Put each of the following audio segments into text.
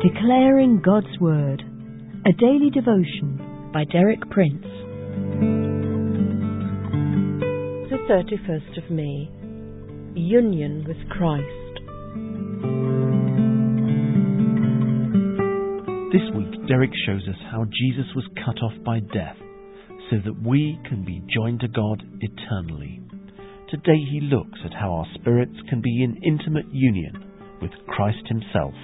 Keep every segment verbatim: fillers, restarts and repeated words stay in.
Declaring God's Word, a daily devotion by Derek Prince. The thirty-first of May, Union with Christ. This week, Derek shows us how Jesus was cut off by death, so that we can be joined to God eternally. Today he looks at how our spirits can be in intimate union with Christ himself.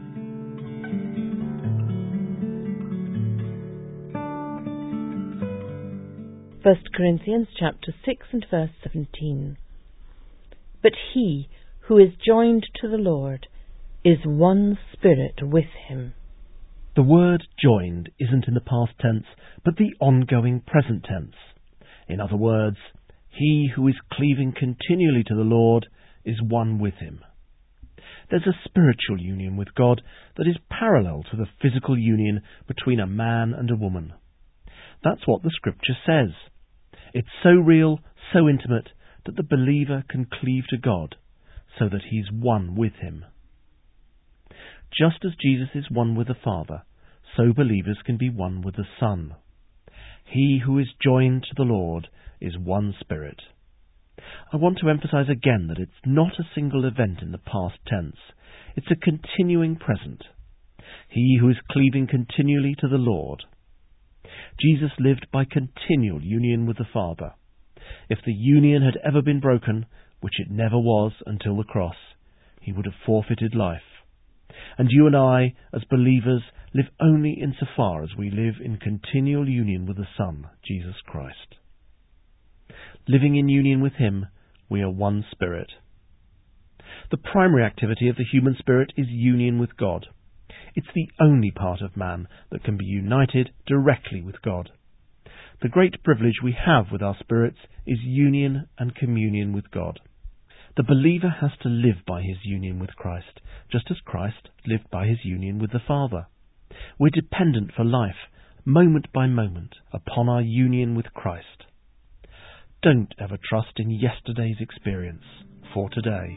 First Corinthians chapter six and verse seventeen. But he who is joined to the Lord is one spirit with him. The word joined isn't in the past tense, but the ongoing present tense. In other words, he who is cleaving continually to the Lord is one with him. There's a spiritual union with God that is parallel to the physical union between a man and a woman. That's what the Scripture says. It's so real, so intimate, that the believer can cleave to God, so that he's one with him. Just as Jesus is one with the Father, so believers can be one with the Son. He who is joined to the Lord is one spirit. I want to emphasize again that it's not a single event in the past tense. It's a continuing present. He who is cleaving continually to the Lord. Jesus lived by continual union with the Father. If the union had ever been broken, which it never was until the cross, he would have forfeited life. And you and I, as believers, live only insofar as we live in continual union with the Son, Jesus Christ. Living in union with him, we are one spirit. The primary activity of the human spirit is union with God. It's the only part of man that can be united directly with God. The great privilege we have with our spirits is union and communion with God. The believer has to live by his union with Christ, just as Christ lived by his union with the Father. We're dependent for life, moment by moment, upon our union with Christ. Don't ever trust in yesterday's experience for today.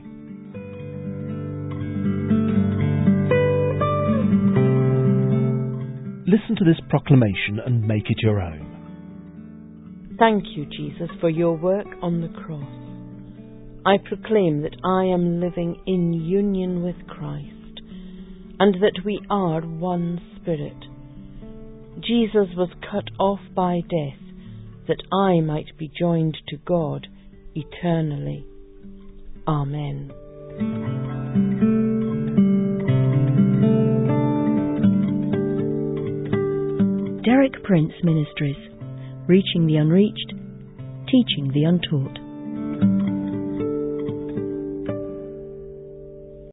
Listen to this proclamation and make it your own. Thank you, Jesus, for your work on the cross. I proclaim that I am living in union with Christ, and that we are one spirit. Jesus was cut off by death, that I might be joined to God eternally. Amen. Derek Prince Ministries, reaching the unreached, teaching the untaught.